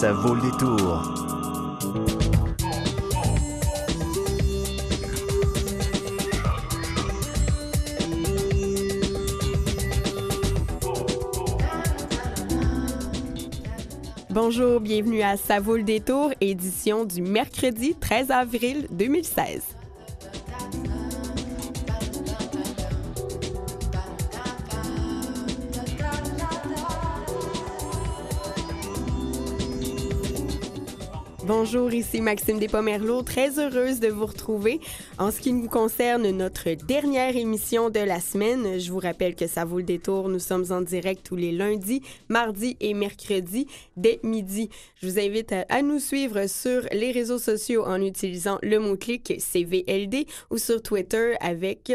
Ça vaut le détour. Bonjour, bienvenue à Ça vaut le détour, édition du mercredi 13 avril 2016. Bonjour, ici Maxime Despomerleau, très heureuse de vous retrouver. En ce qui nous concerne, notre dernière émission de la semaine, je vous rappelle que Ça vaut le détour, nous sommes en direct tous les lundis, mardis et mercredis dès midi. Je vous invite à nous suivre sur les réseaux sociaux en utilisant le mot-clic CVLD ou sur Twitter avec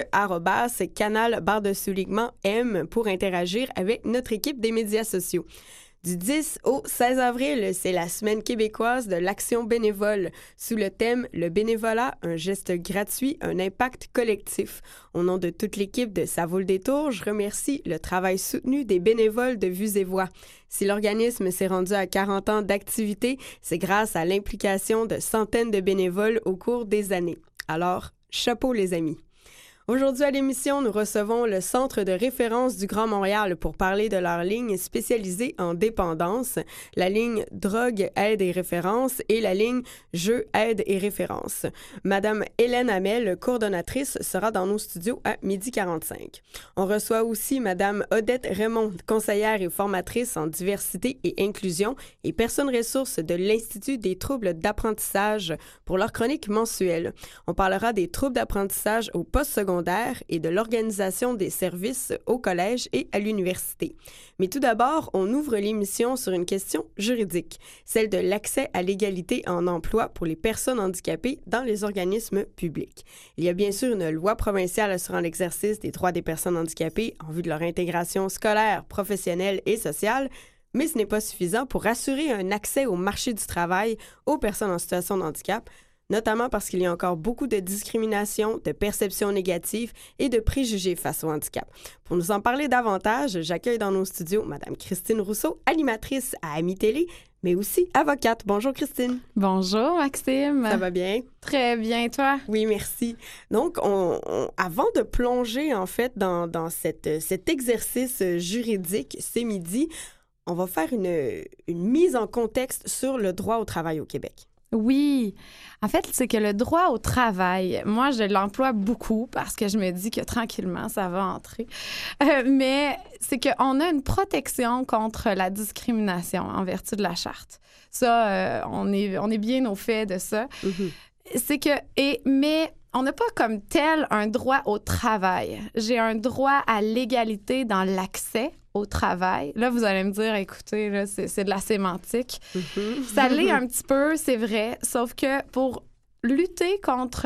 @canal_M pour interagir avec notre équipe des médias sociaux. Du 10 au 16 avril, c'est la semaine québécoise de l'action bénévole sous le thème « Le bénévolat, un geste gratuit, un impact collectif ». Au nom de toute l'équipe de Ça vaut le détour, je remercie le travail soutenu des bénévoles de Vues et Voix. Si l'organisme s'est rendu à 40 ans d'activité, c'est grâce à l'implication de centaines de bénévoles au cours des années. Alors, chapeau les amis! Aujourd'hui à l'émission, nous recevons le Centre de référence du Grand Montréal pour parler de leur ligne spécialisée en dépendance, la ligne Drogue, aide et référence et la ligne Jeux, aide et référence. Madame Hélène Hamel, coordonnatrice, sera dans nos studios à 12h45. On reçoit aussi Madame Odette Raymond, conseillère et formatrice en diversité et inclusion et personne ressource de l'Institut des troubles d'apprentissage pour leur chronique mensuelle. On parlera des troubles d'apprentissage au post-secondaire et de l'organisation des services au collège et à l'université. Mais tout d'abord, on ouvre l'émission sur une question juridique, celle de l'accès à l'égalité en emploi pour les personnes handicapées dans les organismes publics. Il y a bien sûr une loi provinciale assurant l'exercice des droits des personnes handicapées en vue de leur intégration scolaire, professionnelle et sociale, mais ce n'est pas suffisant pour assurer un accès au marché du travail aux personnes en situation de handicap, notamment parce qu'il y a encore beaucoup de discrimination, de perceptions négatives et de préjugés face au handicap. Pour nous en parler davantage, j'accueille dans nos studios Mme Christine Rousseau, animatrice à Amis Télé, mais aussi avocate. Bonjour Christine. Bonjour Maxime. Ça va bien? Très bien, toi? Oui, merci. Donc, avant de plonger en fait dans cet exercice juridique ce midi, on va faire une mise en contexte sur le droit au travail au Québec. Oui. En fait, c'est que le droit au travail, moi, je l'emploie beaucoup parce que je me dis que tranquillement, ça va entrer. Mais c'est qu'on a une protection contre la discrimination en vertu de la charte. Ça, on est bien au fait de ça. Mm-hmm. C'est que... Mais on n'a pas comme tel un droit au travail. J'ai un droit à l'égalité dans l'accès au travail. Là, vous allez me dire, écoutez, là, c'est de la sémantique. Mm-hmm. Ça l'est un petit peu, c'est vrai, sauf que pour lutter contre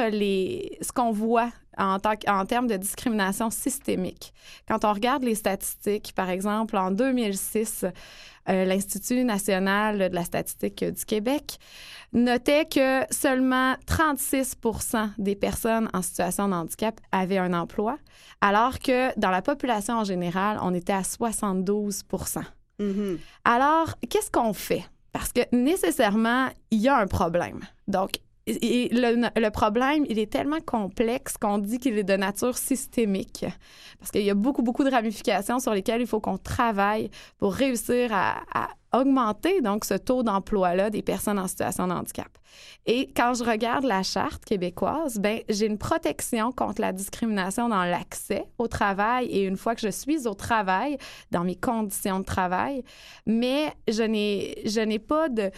ce qu'on voit en termes de discrimination systémique, quand on regarde les statistiques, par exemple, en 2006, l'Institut national de la statistique du Québec notait que seulement 36 % des personnes en situation de handicap avaient un emploi, alors que dans la population en général, on était à 72 %. Mm-hmm. Alors, qu'est-ce qu'on fait? Parce que nécessairement, il y a un problème. Donc, le problème, il est tellement complexe qu'on dit qu'il est de nature systémique. Parce qu'il y a beaucoup, beaucoup de ramifications sur lesquelles il faut qu'on travaille pour réussir à augmenter donc ce taux d'emploi-là des personnes en situation de handicap. Et quand je regarde la Charte québécoise, ben j'ai une protection contre la discrimination dans l'accès au travail et une fois que je suis au travail, dans mes conditions de travail, mais je n'ai pas de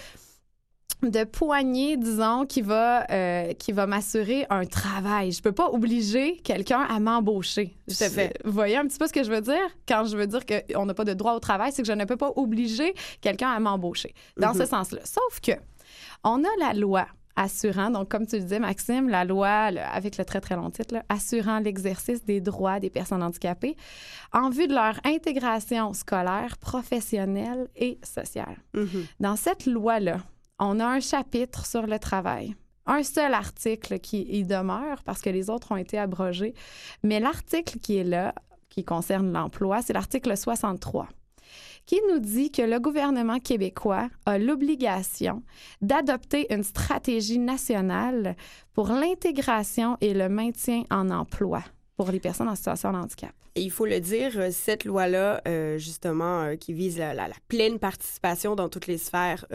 poignée, disons, qui va m'assurer un travail. Je peux pas obliger quelqu'un à m'embaucher. Tout à fait. Vous voyez un petit peu ce que je veux dire? Quand je veux dire qu'on n'a pas de droit au travail, c'est que je ne peux pas obliger quelqu'un à m'embaucher. Dans ce sens-là. Sauf que on a la loi assurant, donc comme tu le disais, Maxime, la loi, avec le très, très long titre, là, assurant l'exercice des droits des personnes handicapées en vue de leur intégration scolaire, professionnelle et sociale. Mm-hmm. Dans cette loi-là, on a un chapitre sur le travail. Un seul article qui y demeure parce que les autres ont été abrogés. Mais l'article qui est là, qui concerne l'emploi, c'est l'article 63, qui nous dit que le gouvernement québécois a l'obligation d'adopter une stratégie nationale pour l'intégration et le maintien en emploi pour les personnes en situation de handicap. Et il faut le dire, cette loi-là, justement, qui vise la pleine participation dans toutes les sphères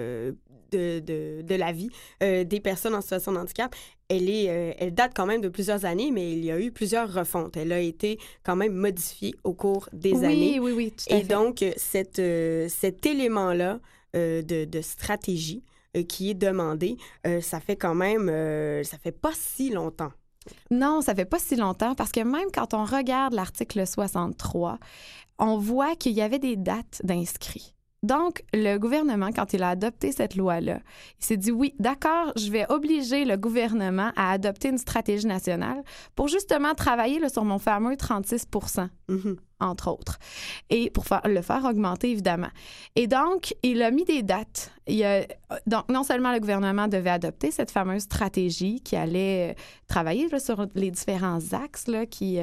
de la vie des personnes en situation de handicap, elle date quand même de plusieurs années, mais il y a eu plusieurs refontes. Elle a été quand même modifiée au cours des années. Oui, tout à fait. Et donc, cet élément-là de stratégie qui est demandé, ça fait quand même, ça fait pas si longtemps. Non, ça fait pas si longtemps parce que même quand on regarde l'article 63, on voit qu'il y avait des dates d'inscrits. Donc, le gouvernement, quand il a adopté cette loi-là, il s'est dit, oui, d'accord, je vais obliger le gouvernement à adopter une stratégie nationale pour justement travailler là, sur mon fameux 36 %, entre autres, et pour le faire augmenter, évidemment. Et donc, il a mis des dates. Donc, non seulement le gouvernement devait adopter cette fameuse stratégie qui allait travailler là, sur les différents axes là, qui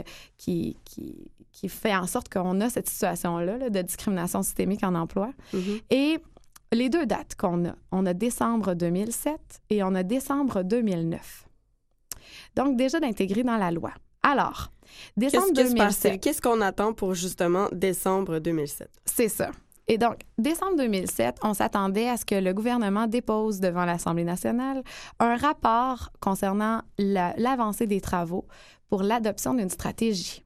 fait en sorte qu'on a cette situation-là là, de discrimination systémique en emploi. Et les deux dates on a décembre 2007 et on a décembre 2009. Donc, déjà d'intégrer dans la loi. Alors, décembre 2007... Qu'est-ce qu'on attend pour, justement, décembre 2007? C'est ça. Et donc, décembre 2007, on s'attendait à ce que le gouvernement dépose devant l'Assemblée nationale un rapport concernant l'avancée des travaux pour l'adoption d'une stratégie.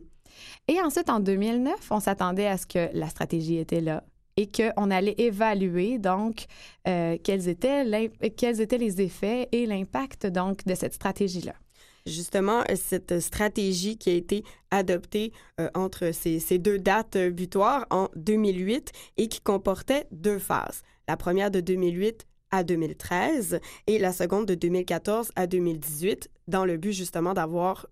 Et ensuite, en 2009, on s'attendait à ce que la stratégie était là et qu'on allait évaluer, donc, quels étaient les effets et l'impact, donc, de cette stratégie-là. Justement, cette stratégie qui a été adoptée entre ces deux dates butoirs en 2008 et qui comportait deux phases. La première de 2008 à 2013 et la seconde de 2014 à 2018, dans le but justement d'avoir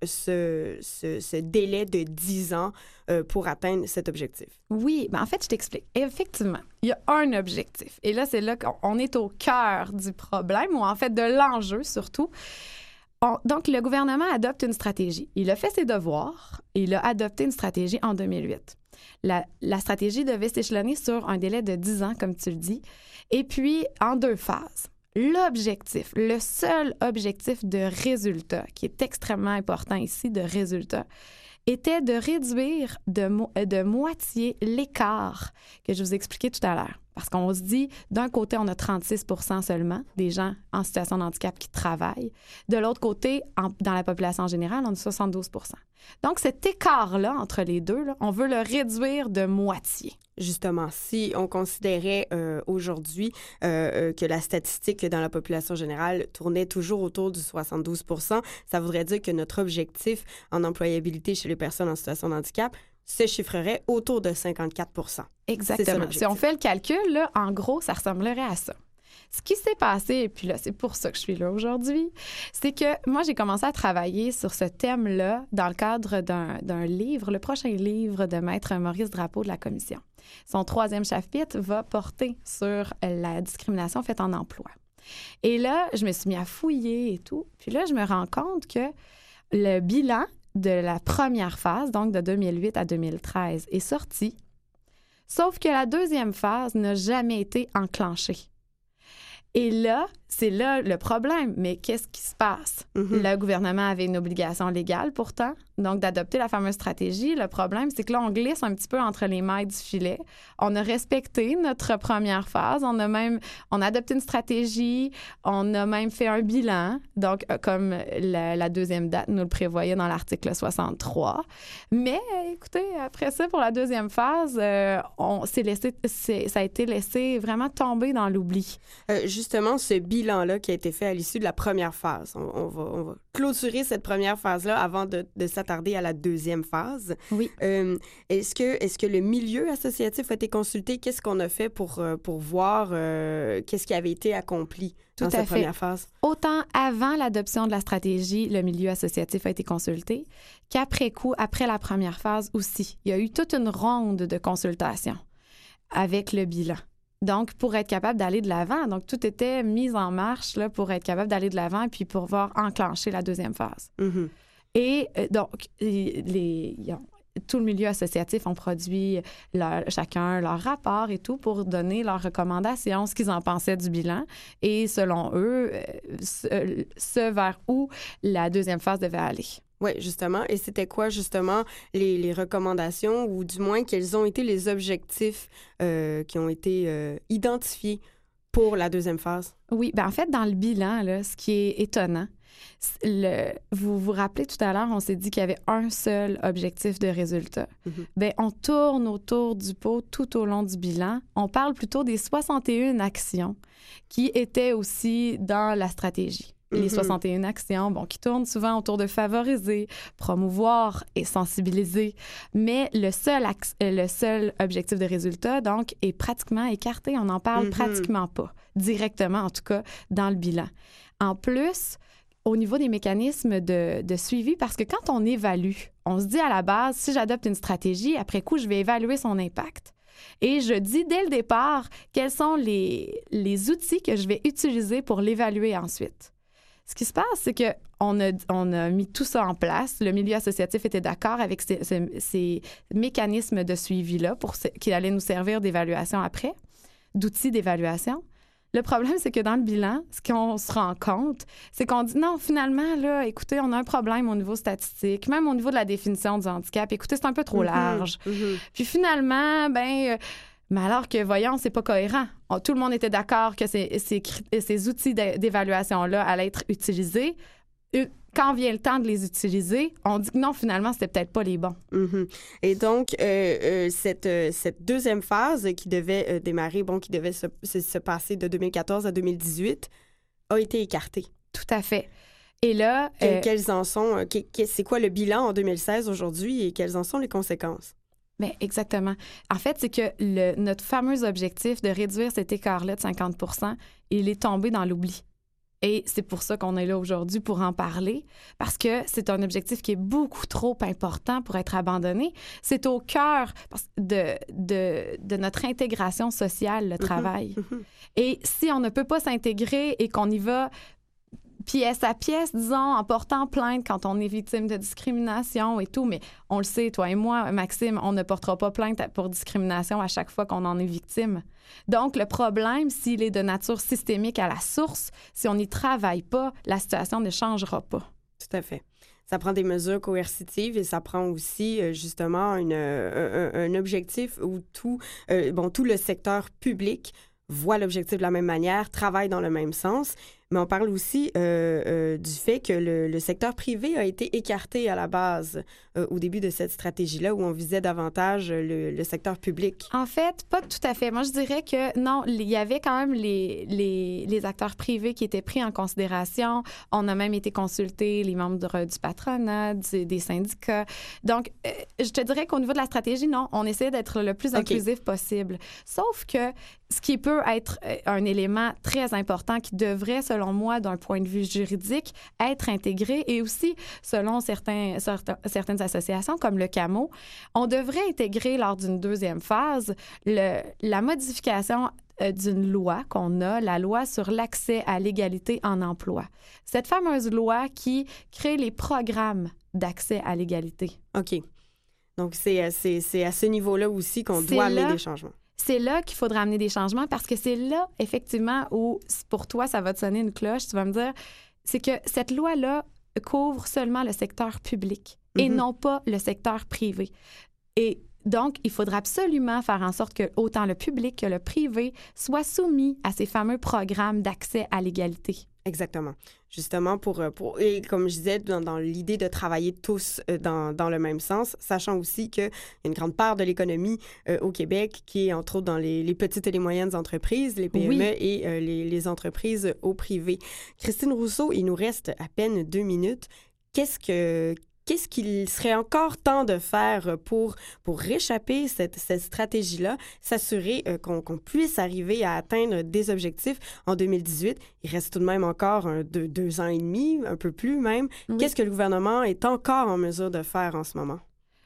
ce délai de 10 ans pour atteindre cet objectif. Oui, en fait, je t'explique. Effectivement, il y a un objectif. Et là, c'est là qu'on est au cœur du problème, ou en fait de l'enjeu surtout. Donc, le gouvernement adopte une stratégie. Il a fait ses devoirs et il a adopté une stratégie en 2008. La stratégie devait s'échelonner sur un délai de 10 ans, comme tu le dis, et puis en deux phases. L'objectif, le seul objectif de résultat, qui est extrêmement important ici, de résultat, était de réduire de moitié l'écart que je vous expliquais tout à l'heure. Parce qu'on se dit, d'un côté, on a 36 % seulement des gens en situation de handicap qui travaillent. De l'autre côté, dans la population générale, on a 72 %. Donc, cet écart-là entre les deux, là, on veut le réduire de moitié. Justement, si on considérait aujourd'hui que la statistique dans la population générale tournait toujours autour du 72 %, ça voudrait dire que notre objectif en employabilité chez les personnes en situation de handicap se chiffrerait autour de 54 %. Exactement. Si on fait le calcul, là, en gros, ça ressemblerait à ça. Ce qui s'est passé, et puis là, c'est pour ça que je suis là aujourd'hui, c'est que moi, j'ai commencé à travailler sur ce thème-là dans le cadre d'un livre, le prochain livre de Maître Maurice Drapeau de la Commission. Son 3e chapitre va porter sur la discrimination faite en emploi. Et là, je me suis mis à fouiller et tout. Puis là, je me rends compte que le bilan de la première phase, donc de 2008 à 2013, est sorti, sauf que la deuxième phase n'a jamais été enclenchée. Et là, c'est là le problème. Mais qu'est-ce qui se passe? Le gouvernement avait une obligation légale pourtant, donc d'adopter la fameuse stratégie. Le problème, c'est que là, on glisse un petit peu entre les mailles du filet. On a respecté notre première phase. On a adopté une stratégie. On a même fait un bilan, donc comme la deuxième date nous le prévoyait dans l'article 63. Mais écoutez, après ça, pour la deuxième phase, ça a été laissé vraiment tomber dans l'oubli. Justement, ce bilan-là qui a été fait à l'issue de la première phase. On va clôturer cette première phase-là avant de s'attarder à la deuxième phase. Oui. Est-ce que le milieu associatif a été consulté? Qu'est-ce qu'on a fait pour voir qu'est-ce qui avait été accompli dans cette première phase? Autant avant l'adoption de la stratégie, le milieu associatif a été consulté, qu'après coup, après la première phase aussi. Il y a eu toute une ronde de consultations avec le bilan. Donc, pour être capable d'aller de l'avant. Donc, tout était mis en marche là, pour être capable d'aller de l'avant et puis pour pouvoir enclencher la deuxième phase. Et donc, tout le milieu associatif ont produit chacun leur rapport et tout pour donner leurs recommandations, ce qu'ils en pensaient du bilan et selon eux, ce vers où la deuxième phase devait aller. Oui, justement. Et c'était quoi, justement, les recommandations ou du moins quels ont été les objectifs qui ont été identifiés pour la deuxième phase? Oui, bien en fait, dans le bilan, là, ce qui est étonnant, vous vous rappelez tout à l'heure, on s'est dit qu'il y avait un seul objectif de résultat. Mm-hmm. Bien, on tourne autour du pot tout au long du bilan. On parle plutôt des 61 actions qui étaient aussi dans la stratégie. Les 61 actions, qui tournent souvent autour de favoriser, promouvoir et sensibiliser. Mais le seul objectif de résultat, donc, est pratiquement écarté. On n'en parle pratiquement pas, directement en tout cas, dans le bilan. En plus, au niveau des mécanismes de suivi, parce que quand on évalue, on se dit à la base, si j'adopte une stratégie, après coup, je vais évaluer son impact. Et je dis dès le départ quels sont les outils que je vais utiliser pour l'évaluer ensuite. Ce qui se passe, c'est qu'on a mis tout ça en place. Le milieu associatif était d'accord avec ces mécanismes de suivi-là qui allaient nous servir d'évaluation après, d'outils d'évaluation. Le problème, c'est que dans le bilan, ce qu'on se rend compte, c'est qu'on dit non, finalement, là, écoutez, on a un problème au niveau statistique, même au niveau de la définition du handicap. Écoutez, c'est un peu trop large. Puis finalement, mais alors que, voyons, c'est pas cohérent. Tout le monde était d'accord que ces outils d'évaluation-là allaient être utilisés. Quand vient le temps de les utiliser, on dit que non, finalement, c'était peut-être pas les bons. Et donc, cette deuxième phase qui devait démarrer, qui devait se passer de 2014 à 2018, a été écartée. Tout à fait. Et là... Quels en sont... c'est quoi le bilan en 2016 aujourd'hui et quelles en sont les conséquences? Bien, exactement. En fait, c'est que notre fameux objectif de réduire cet écart-là de 50 %, il est tombé dans l'oubli. Et c'est pour ça qu'on est là aujourd'hui pour en parler, parce que c'est un objectif qui est beaucoup trop important pour être abandonné. C'est au cœur de notre intégration sociale, le travail. Et si on ne peut pas s'intégrer et qu'on y va pièce à pièce, disons, en portant plainte quand on est victime de discrimination et tout, mais on le sait, toi et moi, Maxime, on ne portera pas plainte pour discrimination à chaque fois qu'on en est victime. Donc, le problème, s'il est de nature systémique à la source, si on n'y travaille pas, la situation ne changera pas. Tout à fait. Ça prend des mesures coercitives et ça prend aussi, justement, un objectif où tout le secteur public voit l'objectif de la même manière, travaille dans le même sens. Mais on parle aussi du fait que le secteur privé a été écarté à la base au début de cette stratégie-là où on visait davantage le secteur public. En fait, pas tout à fait. Moi, je dirais que non, il y avait quand même les acteurs privés qui étaient pris en considération. On a même été consultés, les membres du patronat, des syndicats. Donc, je te dirais qu'au niveau de la stratégie, non, on essaie d'être le plus inclusif possible. Sauf que ce qui peut être un élément très important qui devrait, selon moi, d'un point de vue juridique, être intégré et aussi, selon certaines associations comme le CAMO, on devrait intégrer lors d'une deuxième phase la modification d'une loi qu'on a, la loi sur l'accès à l'égalité en emploi. Cette fameuse loi qui crée les programmes d'accès à l'égalité. OK. Donc, c'est à ce niveau-là aussi qu'on doit amener des changements. C'est là qu'il faudra amener des changements parce que c'est là, effectivement, où pour toi, ça va te sonner une cloche. Tu vas me dire, c'est que cette loi-là couvre seulement le secteur public et non pas le secteur privé. Et donc, il faudra absolument faire en sorte que autant le public que le privé soient soumis à ces fameux programmes d'accès à l'égalité. Exactement. Justement, et comme je disais, dans l'idée de travailler tous dans le même sens, sachant aussi qu'il y a une grande part de l'économie au Québec qui est, entre autres, dans les petites et les moyennes entreprises, les PME et les entreprises au privé. Christine Rousseau, il nous reste à peine 2 minutes. Qu'est-ce qu'il serait encore temps de faire pour réchapper cette stratégie-là, s'assurer qu'on puisse arriver à atteindre des objectifs en 2018? Il reste tout de même encore 2 ans et demi, un peu plus même. Oui. Qu'est-ce que le gouvernement est encore en mesure de faire en ce moment?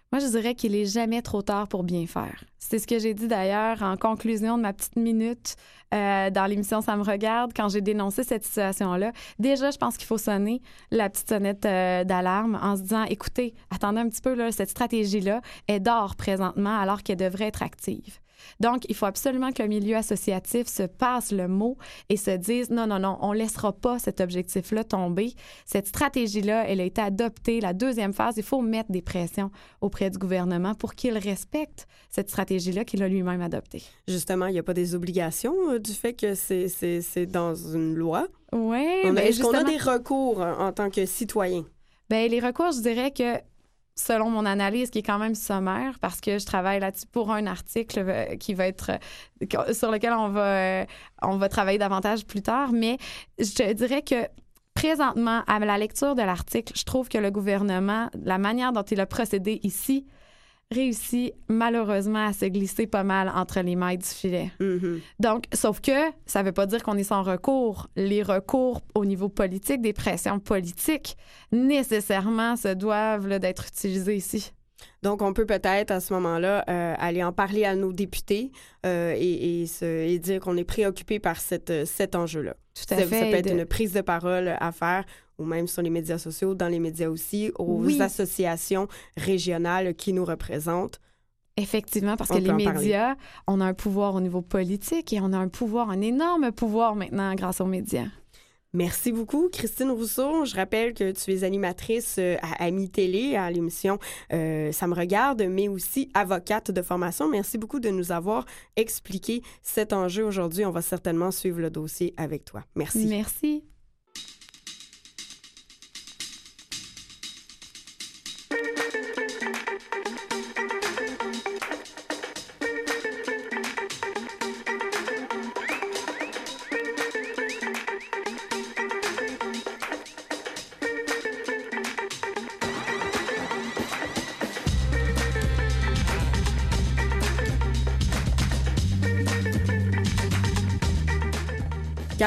Moi, je dirais qu'il est jamais trop tard pour bien faire. C'est ce que j'ai dit d'ailleurs en conclusion de ma petite minute dans l'émission Ça me regarde quand j'ai dénoncé cette situation-là. Déjà, je pense qu'il faut sonner la petite sonnette d'alarme en se disant, écoutez, attendez un petit peu, là, cette stratégie-là, elle dort présentement alors qu'elle devrait être active. Donc, il faut absolument que le milieu associatif se passe le mot et se dise non, on ne laissera pas cet objectif-là tomber. Cette stratégie-là, elle a été adoptée. La deuxième phase, il faut mettre des pressions auprès du gouvernement pour qu'il respecte cette stratégie-là qu'il a lui-même adoptée. Justement, il n'y a pas des obligations du fait que c'est dans une loi? Oui. Est-ce qu'on a des recours en tant que citoyen? Bien, les recours, je dirais que selon mon analyse, qui est quand même sommaire, parce que je travaille là-dessus pour un article qui va être sur lequel on va travailler davantage plus tard, mais je te dirais que présentement, à la lecture de l'article, je trouve que le gouvernement, la manière dont il a procédé ici, réussit malheureusement à se glisser pas mal entre les mailles du filet. Mm-hmm. Donc, sauf que ça ne veut pas dire qu'on est sans recours. Les recours au niveau politique, des pressions politiques, nécessairement se doivent d'être utilisés ici. Donc, on peut peut-être à ce moment-là aller en parler à nos députés et dire qu'on est préoccupé par cet enjeu-là. Tout à fait. Ça peut être une prise de parole à faire, ou même sur les médias sociaux, dans les médias aussi, aux associations régionales qui nous représentent. Effectivement, parce que les médias, on a un pouvoir au niveau politique et on a un énorme pouvoir maintenant grâce aux médias. Merci beaucoup, Christine Rousseau. Je rappelle que tu es animatrice à Ami Télé, à l'émission Ça me regarde, mais aussi avocate de formation. Merci beaucoup de nous avoir expliqué cet enjeu aujourd'hui. On va certainement suivre le dossier avec toi. Merci. Merci. «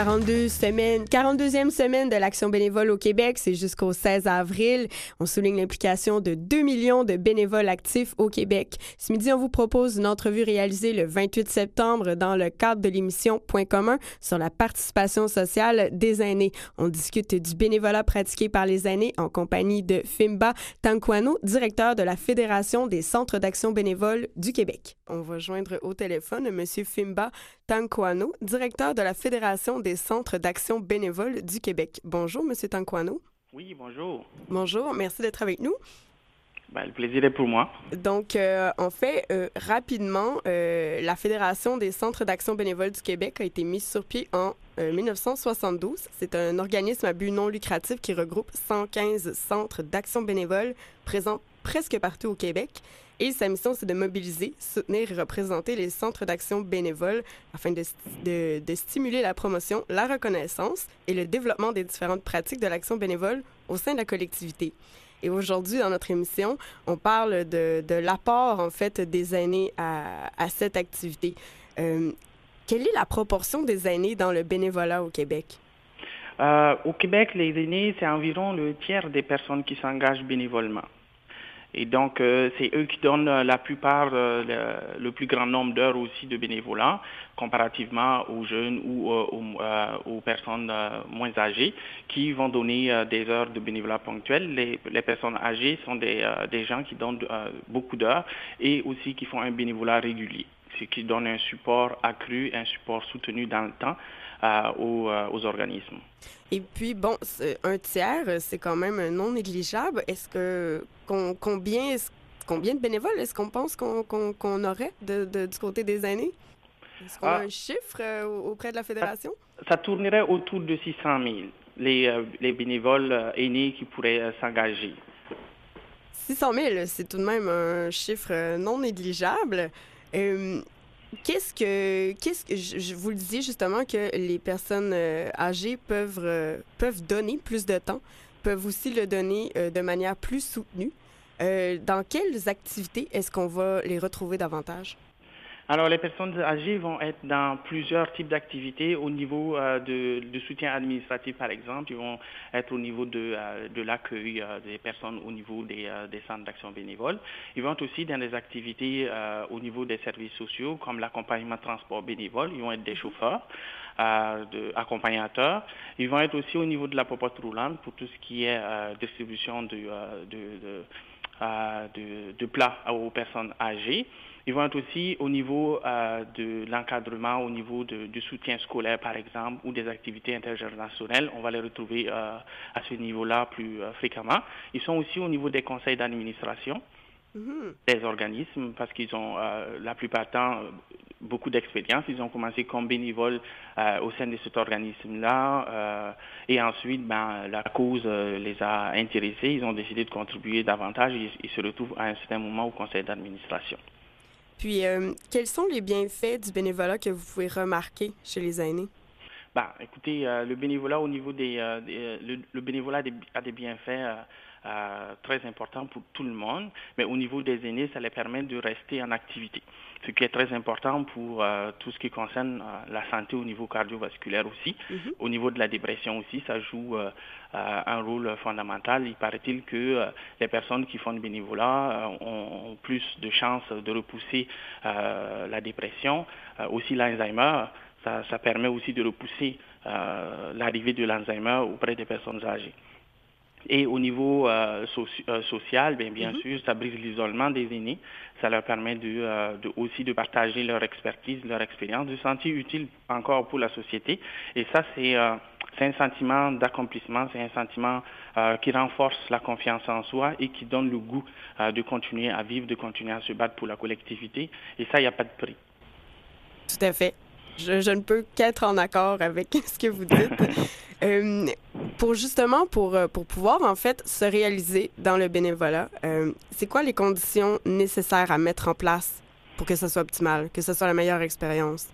42e semaine de l'Action bénévole au Québec, c'est jusqu'au 16 avril. On souligne l'implication de 2 millions de bénévoles actifs au Québec. Ce midi, on vous propose une entrevue réalisée le 28 septembre dans le cadre de l'émission Point commun sur la participation sociale des aînés. On discute du bénévolat pratiqué par les aînés en compagnie de Fimba Tankwano, directeur de la Fédération des centres d'action bénévole du Québec. On va joindre au téléphone M. Fimba Tankwano, directeur de la Fédération des centres d'action bénévole du Québec. Bonjour, M. Tankwano. Oui, bonjour. Bonjour, merci d'être avec nous. Le plaisir est pour moi. Donc, en fait, rapidement, la Fédération des centres d'action bénévole du Québec a été mise sur pied en 1972. C'est un organisme à but non lucratif qui regroupe 115 centres d'action bénévole présents presque partout au Québec. Et sa mission, c'est de mobiliser, soutenir et représenter les centres d'action bénévoles afin de stimuler la promotion, la reconnaissance et le développement des différentes pratiques de l'action bénévole au sein de la collectivité. Et aujourd'hui, dans notre émission, on parle de l'apport, en fait, des aînés à cette activité. Quelle est la proportion des aînés dans le bénévolat au Québec? Au Québec, les aînés, c'est environ le tiers des personnes qui s'engagent bénévolement. Et donc, c'est eux qui donnent la plupart, le plus grand nombre d'heures aussi de bénévolat, comparativement aux jeunes ou aux personnes moins âgées, qui vont donner des heures de bénévolat ponctuel. Les personnes âgées sont des gens qui donnent beaucoup d'heures et aussi qui font un bénévolat régulier, ce qui donne un support accru, un support soutenu dans le temps aux organismes. Et puis, bon, un tiers, c'est quand même non négligeable. Est-ce que combien de bénévoles est-ce qu'on pense qu'on aurait du côté des aînés? Est-ce qu'on a un chiffre auprès de la Fédération? Ça tournerait autour de 600 000, les bénévoles aînés qui pourraient s'engager. 600 000, c'est tout de même un chiffre non négligeable. Qu'est-ce que je vous le disais justement que les personnes âgées peuvent donner plus de temps, peuvent aussi le donner de manière plus soutenue. Dans quelles activités est-ce qu'on va les retrouver davantage? Alors, les personnes âgées vont être dans plusieurs types d'activités au niveau de soutien administratif, par exemple. Ils vont être au niveau de l'accueil des personnes au niveau des centres d'action bénévole. Ils vont être aussi dans des activités au niveau des services sociaux, comme l'accompagnement de transport bénévole. Ils vont être des chauffeurs, accompagnateurs. Ils vont être aussi au niveau de la popote roulante pour tout ce qui est distribution de plats aux personnes âgées. Ils vont être aussi au niveau de l'encadrement, au niveau du soutien scolaire, par exemple, ou des activités intergénérationnelles. On va les retrouver à ce niveau-là plus fréquemment. Ils sont aussi au niveau des conseils d'administration, des organismes, parce qu'ils ont la plupart du temps beaucoup d'expérience. Ils ont commencé comme bénévoles au sein de cet organisme-là et ensuite, la cause les a intéressés. Ils ont décidé de contribuer davantage et ils se retrouvent à un certain moment au conseil d'administration. Puis, quels sont les bienfaits du bénévolat que vous pouvez remarquer chez les aînés? Écoutez, le bénévolat au niveau le bénévolat a des bienfaits très importants pour tout le monde, mais au niveau des aînés, ça les permet de rester en activité, ce qui est très important pour tout ce qui concerne la santé au niveau cardiovasculaire aussi. Au niveau de la dépression aussi, ça joue un rôle fondamental. Il paraît-il que les personnes qui font du bénévolat ont plus de chances de repousser la dépression, aussi l'Alzheimer. Ça permet aussi de repousser l'arrivée de l'Alzheimer auprès des personnes âgées. Et au niveau social, bien sûr, ça brise l'isolement des aînés. Ça leur permet aussi de partager leur expertise, leur expérience, de se sentir utile encore pour la société. Et ça, c'est un sentiment d'accomplissement, c'est un sentiment qui renforce la confiance en soi et qui donne le goût de continuer à vivre, de continuer à se battre pour la collectivité. Et ça, il n'y a pas de prix. Tout à fait. Je ne peux qu'être en accord avec ce que vous dites. Pour pouvoir, en fait, se réaliser dans le bénévolat, c'est quoi les conditions nécessaires à mettre en place pour que ce soit optimal, que ce soit la meilleure expérience?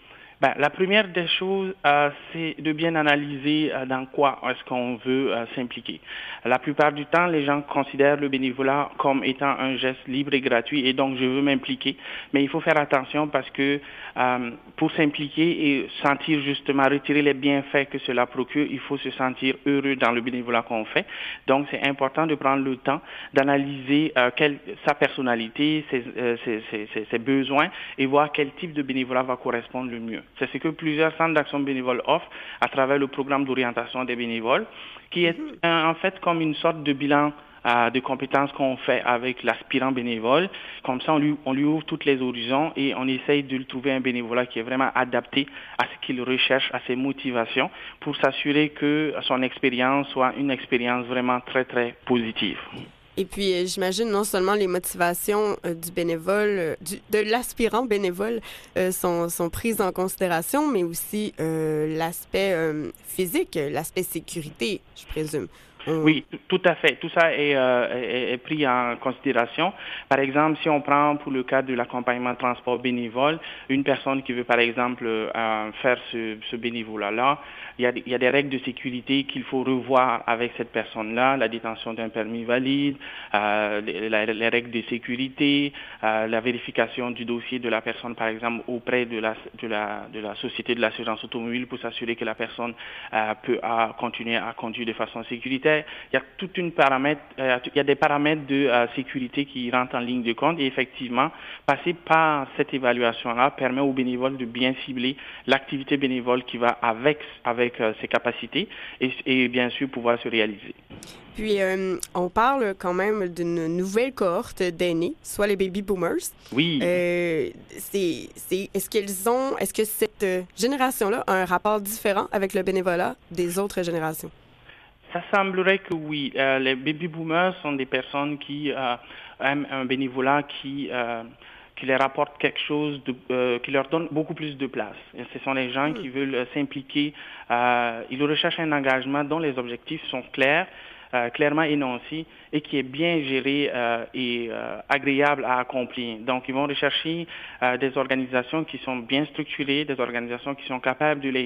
La première des choses, c'est de bien analyser dans quoi est-ce qu'on veut s'impliquer. La plupart du temps, les gens considèrent le bénévolat comme étant un geste libre et gratuit et donc je veux m'impliquer. Mais il faut faire attention parce que pour s'impliquer et sentir justement retirer les bienfaits que cela procure, il faut se sentir heureux dans le bénévolat qu'on fait. Donc c'est important de prendre le temps d'analyser sa personnalité, ses besoins et voir quel type de bénévolat va correspondre le mieux. C'est ce que plusieurs centres d'action bénévole offrent à travers le programme d'orientation des bénévoles, qui est en fait comme une sorte de bilan de compétences qu'on fait avec l'aspirant bénévole. Comme ça, on lui ouvre tous les horizons et on essaye de lui trouver un bénévolat qui est vraiment adapté à ce qu'il recherche, à ses motivations, pour s'assurer que son expérience soit une expérience vraiment très, très positive. Et puis, j'imagine non seulement les motivations du bénévole, de l'aspirant bénévole sont prises en considération, mais aussi l'aspect physique, l'aspect sécurité, je présume. Oui, tout à fait. Tout ça est pris en considération. Par exemple, si on prend pour le cas de l'accompagnement de transport bénévole, une personne qui veut, par exemple, faire ce bénévolat-là, il y a des règles de sécurité qu'il faut revoir avec cette personne-là, la détention d'un permis valide, les règles de sécurité, la vérification du dossier de la personne, par exemple, auprès de la société de l'assurance automobile pour s'assurer que la personne peut continuer à conduire de façon sécuritaire. Il y a il y a des paramètres de sécurité qui rentrent en ligne de compte et effectivement, passer par cette évaluation-là permet aux bénévoles de bien cibler l'activité bénévole qui va avec ses capacités et bien sûr pouvoir se réaliser. Puis, on parle quand même d'une nouvelle cohorte d'aînés, soit les baby boomers. Oui. Est-ce que cette génération-là a un rapport différent avec le bénévolat des autres générations? Ça semblerait que oui. Les baby boomers sont des personnes qui aiment un bénévolat qui leur apporte quelque chose, qui leur donne beaucoup plus de place. Et ce sont les gens qui veulent s'impliquer. Ils recherchent un engagement dont les objectifs sont clairs. clairement énoncée et qui est bien gérée et agréable à accomplir. Donc, ils vont rechercher des organisations qui sont bien structurées, des organisations qui sont capables de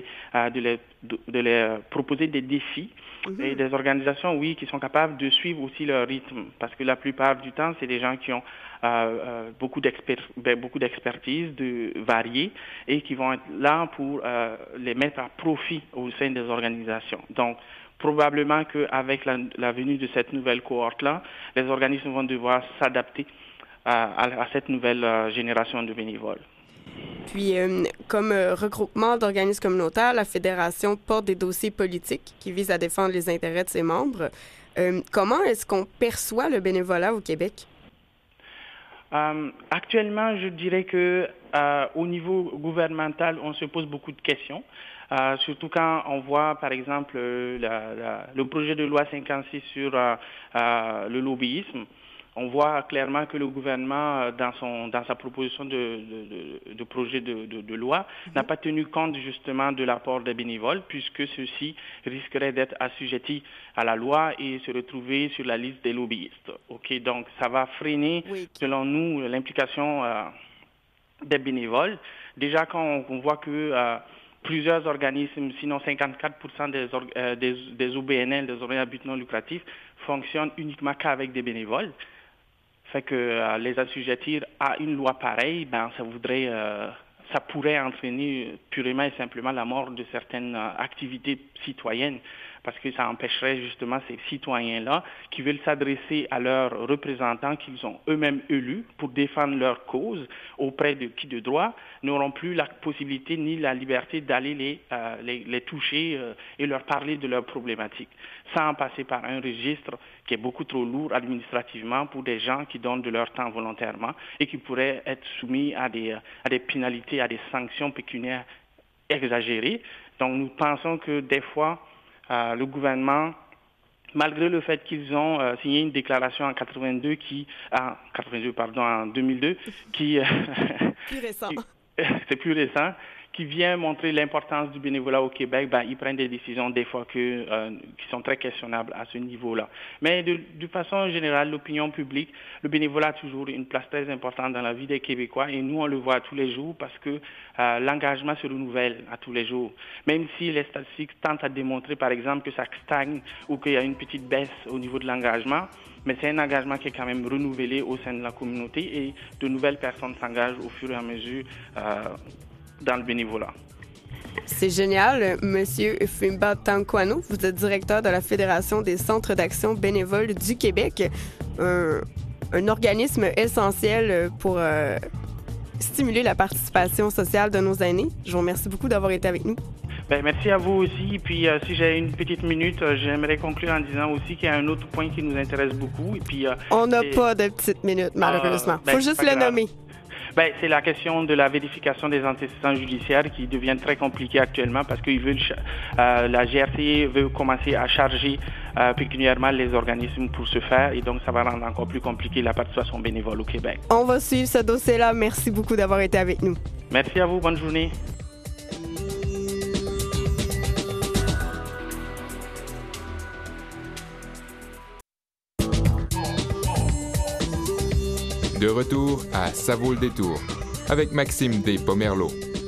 les proposer des défis et des organisations, oui, qui sont capables de suivre aussi leur rythme. Parce que la plupart du temps, c'est des gens qui ont beaucoup d'expertise variée et qui vont être là pour les mettre à profit au sein des organisations. Donc, probablement qu'avec la venue de cette nouvelle cohorte-là, les organismes vont devoir s'adapter à cette nouvelle génération de bénévoles. Puis, comme regroupement d'organismes communautaires, la Fédération porte des dossiers politiques qui visent à défendre les intérêts de ses membres. Comment est-ce qu'on perçoit le bénévolat au Québec? Actuellement, je dirais que au niveau gouvernemental, on se pose beaucoup de questions. Surtout quand on voit, par exemple, le projet de loi 56 sur le lobbyisme. On voit clairement que le gouvernement, dans sa proposition de projet de loi, n'a pas tenu compte justement de l'apport des bénévoles, puisque ceux-ci risqueraient d'être assujettis à la loi et se retrouver sur la liste des lobbyistes. OK, donc ça va freiner, selon nous, l'implication des bénévoles. Déjà, quand on voit que plusieurs organismes, sinon 54% des OBNL, des organismes à but non lucratif, fonctionnent uniquement qu'avec des bénévoles. Fait que les assujettir à une loi pareille, ça pourrait entraîner purement et simplement la mort de certaines activités citoyennes, parce que ça empêcherait justement ces citoyens-là qui veulent s'adresser à leurs représentants qu'ils ont eux-mêmes élus pour défendre leur cause auprès de qui de droit, n'auront plus la possibilité ni la liberté d'aller les toucher et leur parler de leurs problématiques, sans passer par un registre qui est beaucoup trop lourd administrativement pour des gens qui donnent de leur temps volontairement et qui pourraient être soumis à des pénalités, à des sanctions pécuniaires exagérées. Donc nous pensons que des fois, le gouvernement, malgré le fait qu'ils ont signé une déclaration en 2002, qui plus récent. C'est plus récent, qui vient montrer l'importance du bénévolat au Québec, ils prennent des décisions des fois qui sont très questionnables à ce niveau-là. Mais de façon générale, l'opinion publique, le bénévolat a toujours une place très importante dans la vie des Québécois et nous, on le voit tous les jours parce que l'engagement se renouvelle à tous les jours. Même si les statistiques tentent à démontrer, par exemple, que ça stagne ou qu'il y a une petite baisse au niveau de l'engagement, mais c'est un engagement qui est quand même renouvelé au sein de la communauté et de nouvelles personnes s'engagent au fur et à mesure dans le bénévolat. C'est génial. Monsieur Fimba Tankwano, vous êtes directeur de la Fédération des centres d'action bénévoles du Québec, un organisme essentiel pour stimuler la participation sociale de nos aînés. Je vous remercie beaucoup d'avoir été avec nous. Merci à vous aussi. Puis, si j'ai une petite minute, j'aimerais conclure en disant aussi qu'il y a un autre point qui nous intéresse beaucoup. Et puis, on n'a pas de petite minute, malheureusement. Faut juste le nommer. C'est la question de la vérification des antécédents judiciaires qui devient très compliquée actuellement parce que la GRC veut commencer à charger pécuniairement les organismes pour ce faire et donc ça va rendre encore plus compliqué la participation bénévole au Québec. On va suivre ce dossier-là. Merci beaucoup d'avoir été avec nous. Merci à vous. Bonne journée. De retour à Ça vaut le détour avec Maxime Despomerleau.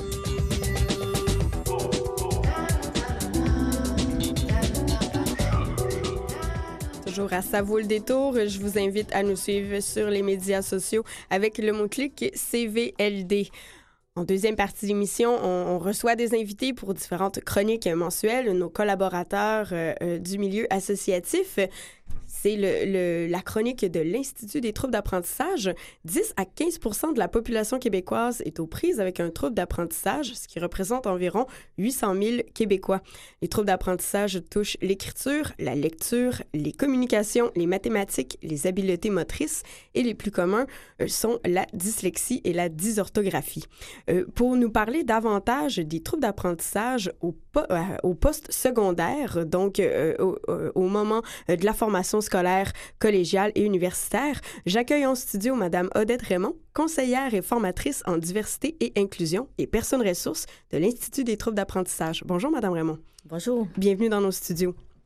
Toujours à Ça vaut le détour, je vous invite à nous suivre sur les médias sociaux avec le mot-clic CVLD. En deuxième partie de l'émission, on reçoit des invités pour différentes chroniques mensuelles, nos collaborateurs du milieu associatif. C'est la chronique de l'Institut des troubles d'apprentissage. 10 à 15% de la population québécoise est aux prises avec un trouble d'apprentissage, ce qui représente environ 800 000 Québécois. Les troubles d'apprentissage touchent l'écriture, la lecture, les communications, les mathématiques, les habiletés motrices et les plus communs sont la dyslexie et la dysorthographie. Pour nous parler davantage des troubles d'apprentissage au poste secondaire, donc au moment de la formation scolaire, collégiale et universitaire, j'accueille en studio Mme Odette Raymond, conseillère et formatrice en diversité et inclusion et personne ressource de l'Institut des troubles d'apprentissage. Bonjour, Mme Raymond. Bonjour. Bienvenue dans nos studios.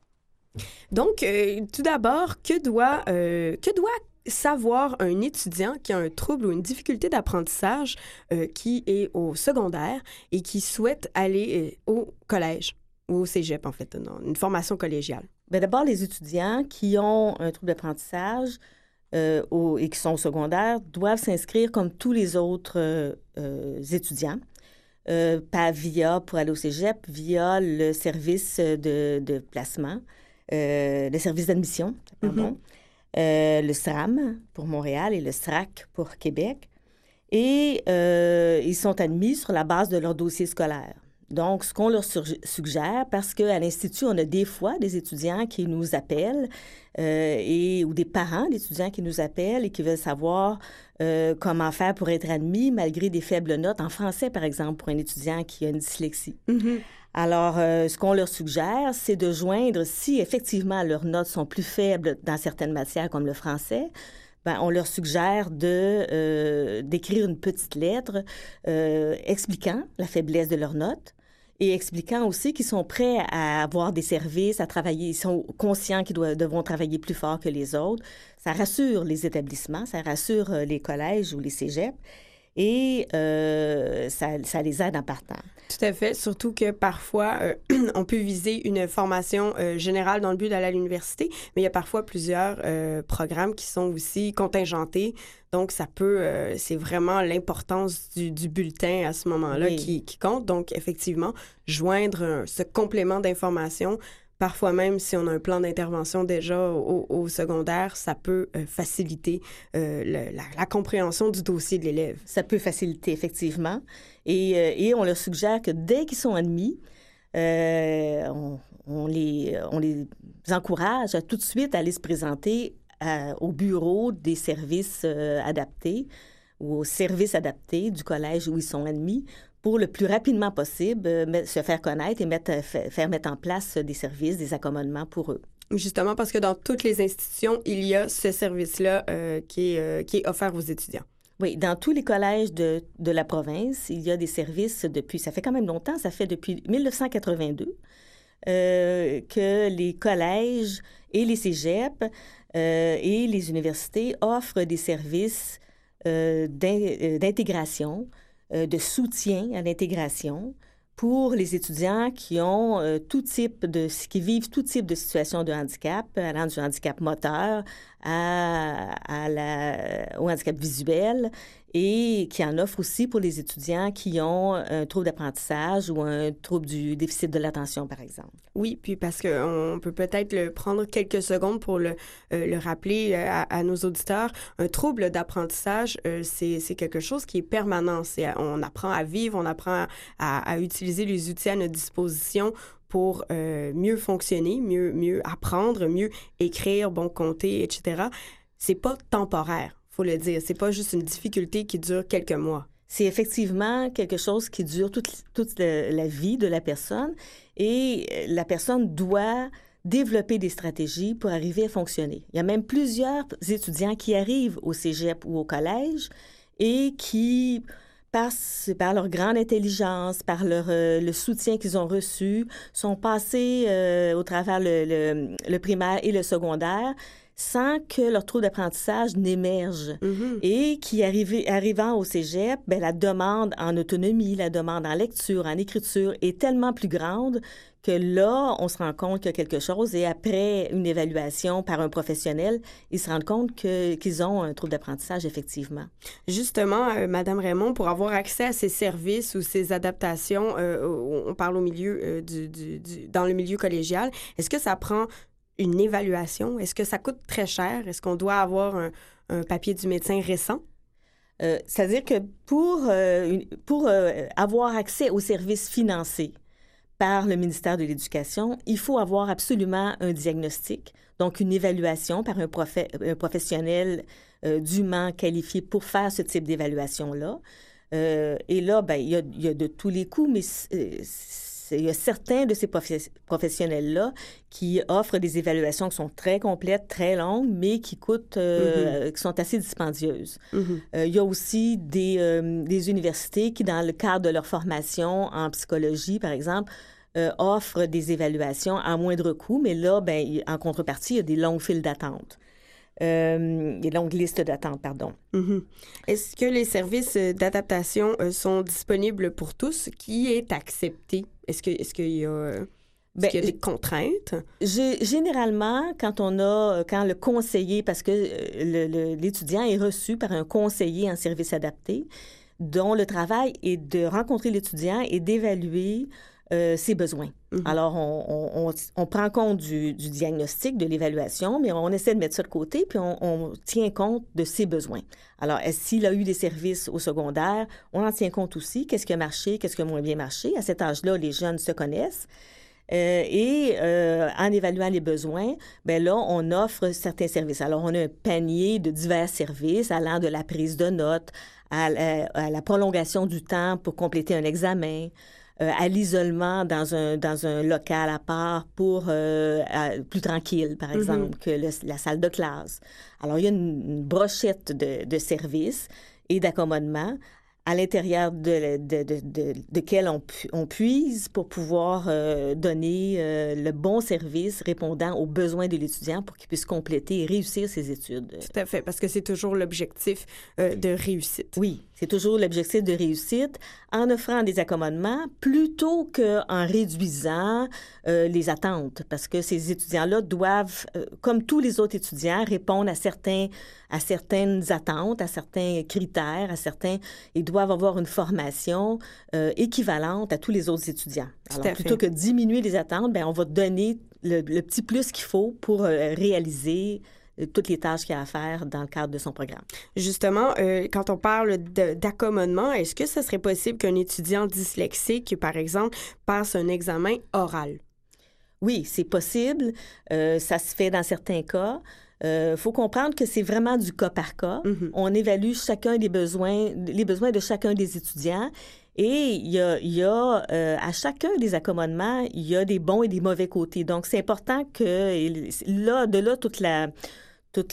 Donc, tout d'abord, que doit savoir un étudiant qui a un trouble ou une difficulté d'apprentissage qui est au secondaire et qui souhaite aller au collège ou au cégep, en fait, dans une formation collégiale? Bien, d'abord, les étudiants qui ont un trouble d'apprentissage et qui sont au secondaire doivent s'inscrire comme tous les autres étudiants, pour aller au cégep, via le service de placement, le service d'admission, pardon. Le SRAM pour Montréal et le SRAC pour Québec. Et ils sont admis sur la base de leur dossier scolaire. Donc, ce qu'on leur suggère, parce qu'à l'Institut, on a des fois des étudiants qui nous appellent ou des parents d'étudiants qui nous appellent et qui veulent savoir comment faire pour être admis malgré des faibles notes en français, par exemple, pour un étudiant qui a une dyslexie. Alors, ce qu'on leur suggère, c'est de joindre, si effectivement leurs notes sont plus faibles dans certaines matières comme le français, ben, on leur suggère d'écrire une petite lettre expliquant la faiblesse de leurs notes et expliquant aussi qu'ils sont prêts à avoir des services, à travailler. Ils sont conscients qu'ils devront travailler plus fort que les autres. Ça rassure les établissements, ça rassure les collèges ou les cégeps et ça les aide en partant. Tout à fait, surtout que parfois, on peut viser une formation générale dans le but d'aller à l'université, mais il y a parfois plusieurs programmes qui sont aussi contingentés. Donc, ça peut, c'est vraiment l'importance du bulletin à ce moment-là qui compte. Donc, effectivement, joindre ce complément d'information, parfois même si on a un plan d'intervention déjà au secondaire, ça peut faciliter la compréhension du dossier de l'élève. Ça peut faciliter, effectivement. Et on leur suggère que dès qu'ils sont admis, on les encourage à tout de suite aller se présenter au bureau des services adaptés ou au service adapté du collège où ils sont admis pour le plus rapidement possible se faire connaître et faire mettre en place des services, des accommodements pour eux. Justement parce que dans toutes les institutions, il y a ce service-là qui est offert aux étudiants. Oui, dans tous les collèges de la province, il y a des services ça fait quand même longtemps, ça fait depuis 1982 que les collèges et les cégeps et les universités offrent des services d'intégration, de soutien à l'intégration pour les étudiants qui ont qui vivent tout type de situation de handicap, allant du handicap moteur au handicap visuel, et qui en offrent aussi pour les étudiants qui ont un trouble d'apprentissage ou un trouble du déficit de l'attention, par exemple. Oui, puis parce qu'on peut peut-être prendre quelques secondes pour le rappeler à nos auditeurs. Un trouble d'apprentissage, c'est quelque chose qui est permanent. On apprend à vivre, on apprend à utiliser les outils à notre disposition pour mieux fonctionner, mieux apprendre, mieux écrire, compter, etc. C'est pas temporaire. Faut le dire. C'est pas juste une difficulté qui dure quelques mois. C'est effectivement quelque chose qui dure toute la vie de la personne et la personne doit développer des stratégies pour arriver à fonctionner. Il y a même plusieurs étudiants qui arrivent au cégep ou au collège et qui, par leur grande intelligence, par le soutien qu'ils ont reçu, sont passés au travers le primaire et le secondaire sans que leur trouble d'apprentissage n'émerge. Et qui, arrivant au cégep, la demande en autonomie, la demande en lecture, en écriture est tellement plus grande que là, on se rend compte qu'il y a quelque chose et après une évaluation par un professionnel, ils se rendent compte qu'ils ont un trouble d'apprentissage, effectivement. Justement, Madame Raymond, pour avoir accès à ces services ou ces adaptations, on parle au milieu dans le milieu collégial, est-ce que ça prend une évaluation? Est-ce que ça coûte très cher? Est-ce qu'on doit avoir un papier du médecin récent? C'est-à-dire que pour avoir accès aux services financés par le ministère de l'Éducation, il faut avoir absolument un diagnostic, donc une évaluation par un professionnel dûment qualifié pour faire ce type d'évaluation-là. Et là, il y a de tous les coûts, mais il y a certains de ces professionnels-là qui offrent des évaluations qui sont très complètes, très longues, mais qui coûtent, qui sont assez dispendieuses. Il y a aussi des universités qui, dans le cadre de leur formation en psychologie, par exemple, offrent des évaluations à moindre coût, mais là, ben, en contrepartie, il y a des longues files d'attente. Des longues listes d'attente, pardon. Mm-hmm. Est-ce que les services d'adaptation sont disponibles pour tous? Qui est accepté? Est-ce qu'il y a... Est-ce qu'il y a des contraintes? Généralement, quand le conseiller, parce que l'étudiant est reçu par un conseiller en service adapté, dont le travail est de rencontrer l'étudiant et d'évaluer ses besoins. Mm-hmm. Alors, on prend compte du diagnostic, de l'évaluation, mais on essaie de mettre ça de côté, puis on tient compte de ses besoins. Alors, s'il a eu des services au secondaire, on en tient compte aussi. Qu'est-ce qui a marché, qu'est-ce qui a moins bien marché? À cet âge-là, les jeunes se connaissent. En évaluant les besoins, bien là, on offre certains services. Alors, on a un panier de divers services allant de la prise de notes à la prolongation du temps pour compléter un examen, à l'isolement dans un local à part pour plus tranquille, par exemple, que la salle de classe. Alors, il y a une brochette de services et d'accommodements à l'intérieur de on puise pour pouvoir donner le bon service répondant aux besoins de l'étudiant pour qu'il puisse compléter et réussir ses études. Tout à fait, parce que c'est toujours l'objectif de réussite. Oui, c'est toujours l'objectif de réussite en offrant des accommodements plutôt qu'en réduisant les attentes, parce que ces étudiants-là doivent, comme tous les autres étudiants, répondre à certaines attentes, à certains critères, ils doivent avoir une formation équivalente à tous les autres étudiants. Alors, plutôt que de diminuer les attentes, bien, on va donner le petit plus qu'il faut pour réaliser toutes les tâches qu'il y a à faire dans le cadre de son programme. Justement, quand on parle d'accommodement, est-ce que ce serait possible qu'un étudiant dyslexique, par exemple, passe un examen oral? Oui, c'est possible. Ça se fait dans certains cas. Faut comprendre que c'est vraiment du cas par cas. Mm-hmm. On évalue chacun les besoins de chacun des étudiants. Et il y a à chacun des accommodements, il y a des bons et des mauvais côtés. Donc, c'est important que tout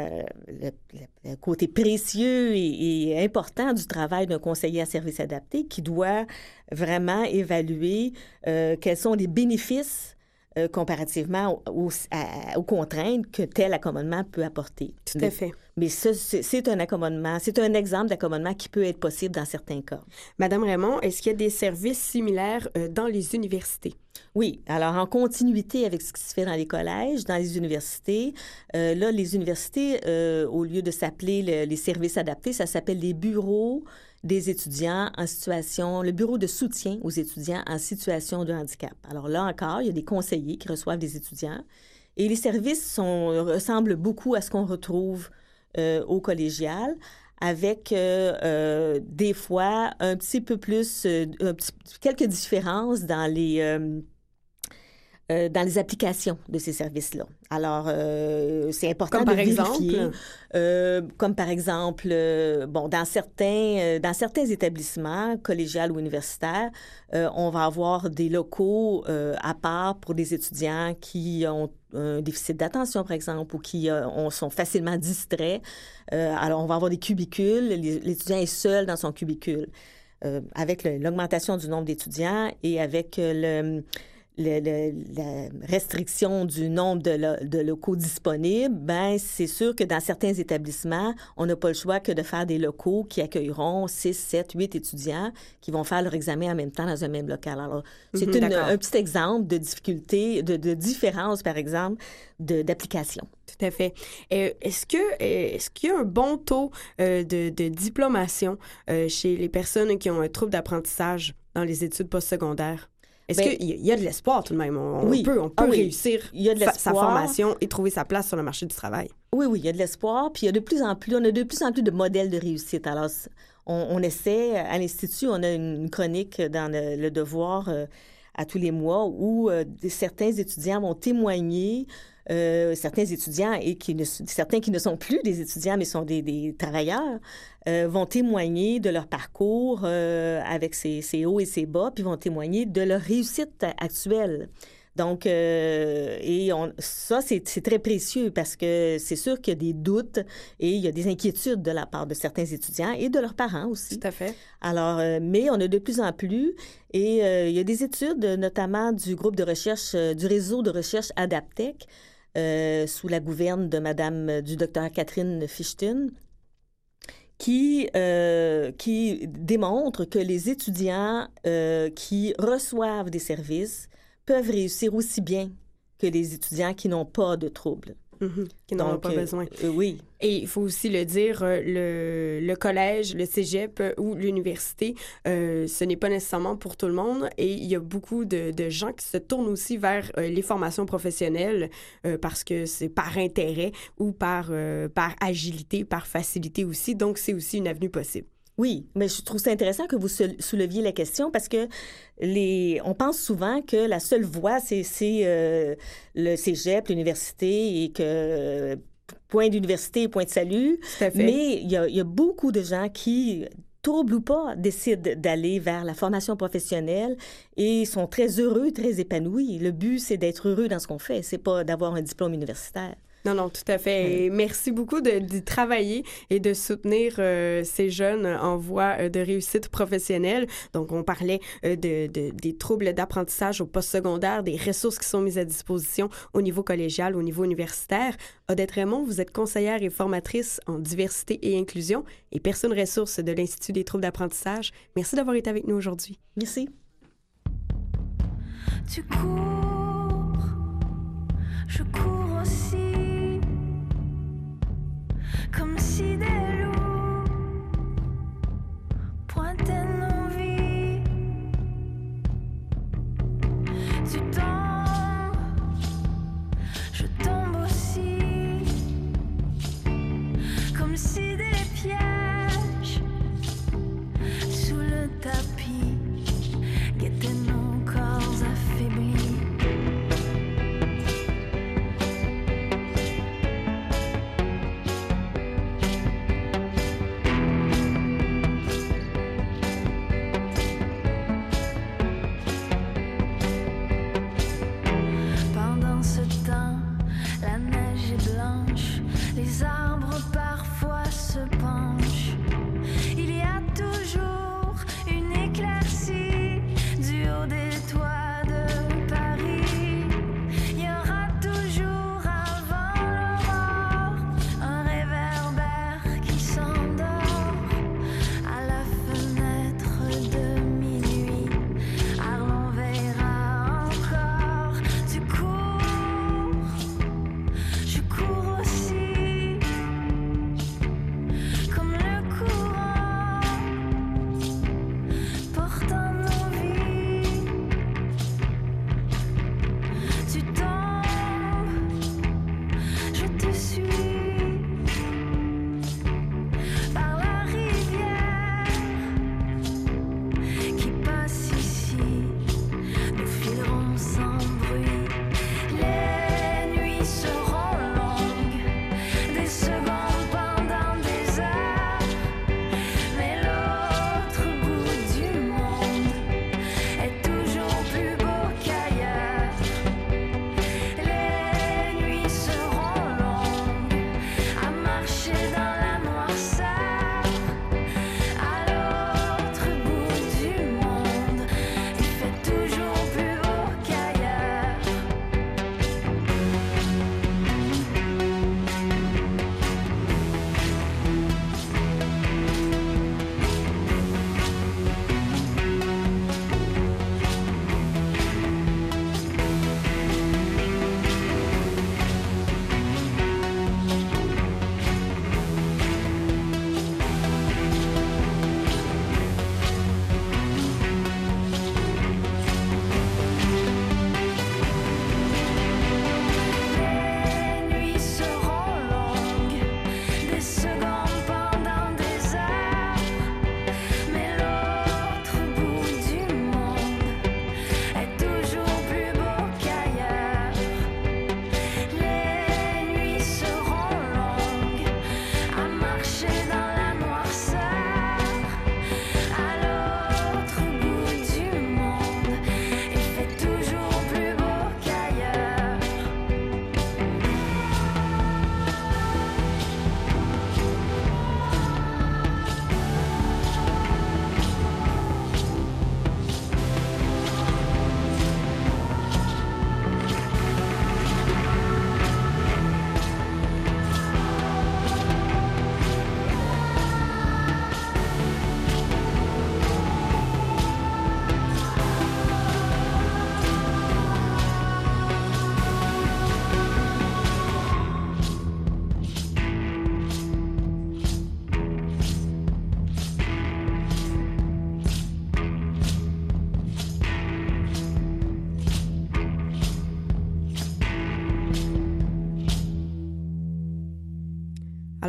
le côté précieux et important du travail d'un conseiller en service adapté qui doit vraiment évaluer quels sont les bénéfices comparativement aux contraintes que tel accommodement peut apporter. Tout à fait. Mais ça, c'est un accommodement, c'est un exemple d'accommodement qui peut être possible dans certains cas. Madame Raymond, est-ce qu'il y a des services similaires dans les universités? Oui. Alors, en continuité avec ce qui se fait dans les collèges, dans les universités, là, les universités, au lieu de s'appeler les services adaptés, ça s'appelle les bureaux des étudiants en situation, le bureau de soutien aux étudiants en situation de handicap. Alors là encore, il y a des conseillers qui reçoivent des étudiants et les services ressemblent beaucoup à ce qu'on retrouve au collégial, avec des fois un petit peu plus, quelques différences dans les applications de ces services-là. Alors, c'est important de vérifier. Comme par exemple, dans certains établissements, collégials ou universitaires, on va avoir des locaux à part pour des étudiants qui ont un déficit d'attention, par exemple, ou qui sont facilement distraits. Alors, on va avoir des cubicules. L'étudiant est seul dans son cubicule. Avec l'augmentation du nombre d'étudiants et avec la restriction du nombre de locaux disponibles, ben c'est sûr que dans certains établissements, on n'a pas le choix que de faire des locaux qui accueilleront 6, 7, 8 étudiants qui vont faire leur examen en même temps dans un même local. Alors, c'est un petit exemple de difficulté, de différence, par exemple, d'application. Tout à fait. Est-ce qu'il y a un bon taux de diplomation chez les personnes qui ont un trouble d'apprentissage dans les études postsecondaires? Est-ce qu'il y a de l'espoir tout de même? On peut réussir sa formation et trouver sa place sur le marché du travail. Oui, il y a de l'espoir. Puis on a de plus en plus de modèles de réussite. Alors, on essaie, à l'Institut, on a une chronique dans le Devoir à tous les mois où certains étudiants vont témoigner, certains étudiants et certains qui ne sont plus des étudiants, mais sont des travailleurs, vont témoigner de leur parcours avec ses hauts et ses bas, puis vont témoigner de leur réussite actuelle. Donc, ça, c'est très précieux parce que c'est sûr qu'il y a des doutes et il y a des inquiétudes de la part de certains étudiants et de leurs parents aussi. Tout à fait. Alors, mais on a de plus en plus et il y a des études, notamment du groupe de recherche, du réseau de recherche Adaptec, sous la gouverne de du docteur Catherine Fichten, qui démontre que les étudiants qui reçoivent des services peuvent réussir aussi bien que les étudiants qui n'ont pas de troubles. Qui n'en ont pas besoin. Oui. Et il faut aussi le dire, le collège, le cégep ou l'université, ce n'est pas nécessairement pour tout le monde. Et il y a beaucoup de gens qui se tournent aussi vers les formations professionnelles parce que c'est par intérêt ou par agilité, par facilité aussi. Donc, c'est aussi une avenue possible. Oui, mais je trouve ça intéressant que vous souleviez la question parce que on pense souvent que la seule voie, c'est le cégep, l'université et que point d'université, point de salut. Tout à fait. Mais il y a beaucoup de gens qui, troubles ou pas, décident d'aller vers la formation professionnelle et sont très heureux, très épanouis. Le but, c'est d'être heureux dans ce qu'on fait, c'est pas d'avoir un diplôme universitaire. Non, tout à fait. Et merci beaucoup de travailler et de soutenir ces jeunes en voie de réussite professionnelle. Donc, on parlait des troubles d'apprentissage au postsecondaire, des ressources qui sont mises à disposition au niveau collégial, au niveau universitaire. Odette Raymond, vous êtes conseillère et formatrice en diversité et inclusion et personne ressource de l'Institut des troubles d'apprentissage. Merci d'avoir été avec nous aujourd'hui. Merci. Tu cours, je cours aussi. Comme si des loups pointaient nos vies. Tu tombes, je tombe aussi. Comme si des pièges sous le tapis guettaient nos corps affaiblis.